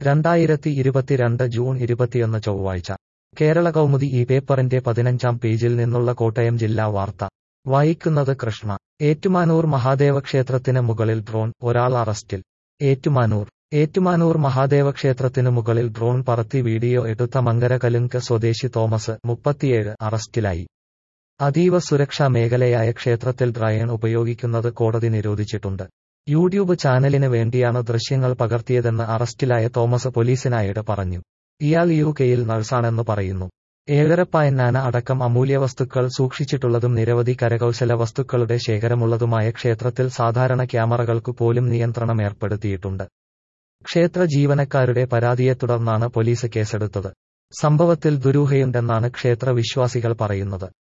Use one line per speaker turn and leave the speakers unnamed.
2022 June 21 ചൊവ്വാഴ്ച കേരള കൗമുദി ഈ പേപ്പറിന്റെ 15-ാം പേജിൽ നിന്നുള്ള കോട്ടയം ജില്ലാ വാർത്ത വായിക്കുന്നത് കൃഷ്ണ. ഏറ്റുമാനൂർ മഹാദേവ ക്ഷേത്രത്തിന് മുകളിൽ ഡ്രോൺ, ഒരാൾ അറസ്റ്റിൽ. ഏറ്റുമാനൂർ മഹാദേവ ക്ഷേത്രത്തിനു മുകളിൽ ഡ്രോൺ പറത്തി വീഡിയോ എടുത്ത മങ്കര കലുങ്ക് സ്വദേശി തോമസ്, 37, അറസ്റ്റിലായി. അതീവ സുരക്ഷാ മേഖലയായ ക്ഷേത്രത്തിൽ ഡ്രോൺ ഉപയോഗിക്കുന്നത് കോടതി നിരോധിച്ചിട്ടുണ്ട്. യൂട്യൂബ് ചാനലിന് വേണ്ടിയാണ് ദൃശ്യങ്ങൾ പകർത്തിയതെന്ന് അറസ്റ്റിലായ തോമസ് പോലീസിനായിട് പറഞ്ഞു. ഇയാൾ യുകെയിൽ നഴ്സാണെന്ന് പറയുന്നു. ഏഴരപ്പായന്നാന അടക്കം അമൂല്യവസ്തുക്കൾ സൂക്ഷിച്ചിട്ടുള്ളതും നിരവധി കരകൗശല വസ്തുക്കളുടെ ശേഖരമുള്ളതുമായ ക്ഷേത്രത്തിൽ സാധാരണ ക്യാമറകൾക്കു പോലും നിയന്ത്രണം ഏർപ്പെടുത്തിയിട്ടുണ്ട്. ക്ഷേത്ര ജീവനക്കാരുടെ പരാതിയെ തുടർന്നാണ് പോലീസ് കേസെടുത്തത്. സംഭവത്തിൽ ദുരൂഹതയുണ്ടെന്നാണ് ക്ഷേത്ര വിശ്വാസികൾ പറയുന്നത്.